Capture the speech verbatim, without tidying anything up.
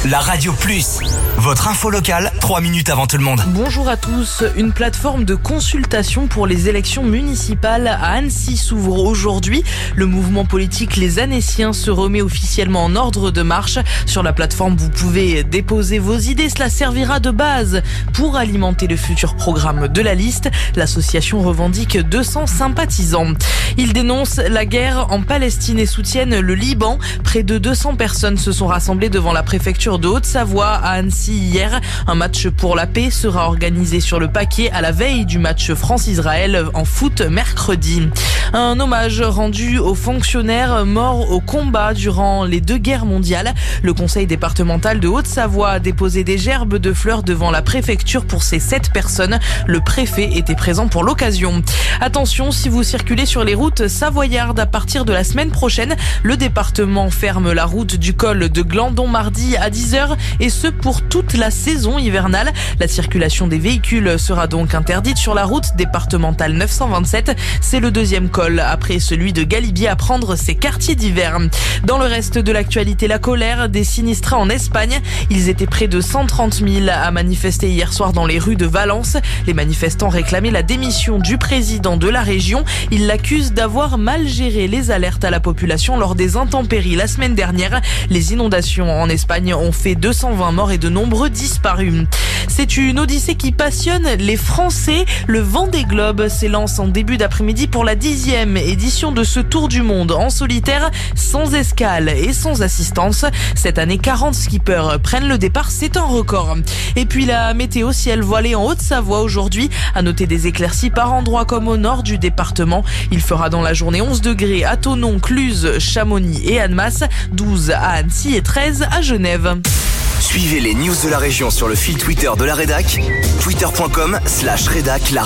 La Radio Plus, votre info locale, trois minutes avant tout le monde. Bonjour à tous. Une plateforme de consultation pour les élections municipales à Annecy s'ouvre aujourd'hui. Le mouvement politique Les Annéciens se remet officiellement en ordre de marche. Sur la plateforme, vous pouvez déposer vos idées. Cela servira de base pour alimenter le futur programme de la liste. L'association revendique deux cents sympathisants. Ils dénoncent la guerre en Palestine et soutiennent le Liban. Près de deux cents personnes se sont rassemblées devant la préfecture de Haute-Savoie à Annecy hier. Un match pour la paix sera organisé sur le paquet à la veille du match France-Israël en foot mercredi. Un hommage rendu aux fonctionnaires morts au combat durant les deux guerres mondiales. Le conseil départemental de Haute-Savoie a déposé des gerbes de fleurs devant la préfecture pour ces sept personnes. Le préfet était présent pour l'occasion. Attention, si vous circulez sur les routes savoyardes à partir de la semaine prochaine, le département ferme la route du col de Glandon mardi à dix heures et ce pour toute la saison hivernale. La circulation des véhicules sera donc interdite sur la route départementale neuf cent vingt-sept. C'est le deuxième col après celui de Galibier à prendre ses quartiers d'hiver. Dans le reste de l'actualité, la colère des sinistrés en Espagne. Ils étaient près de cent trente mille à manifester hier soir dans les rues de Valence. Les manifestants réclamaient la démission du président de la région. Ils l'accusent d'avoir mal géré les alertes à la population lors des intempéries la semaine dernière. Les inondations en Espagne ont fait deux cent vingt morts et de nombreux disparus. C'est une odyssée qui passionne les Français. Le Vendée Globe s'élance en début d'après-midi pour la dixième édition de ce tour du monde en solitaire, sans escale et sans assistance. Cette année, quarante skippers prennent le départ, c'est un record. Et puis la météo, ciel voilé en Haute-Savoie aujourd'hui. À noter des éclaircies par endroits comme au nord du département. Il fera dans la journée onze degrés à Thonon, Cluse, Chamonix et Annemasse, douze à Annecy et treize à Genève. Suivez les news de la région sur le fil Twitter de la rédac, twitter point com slash rédac la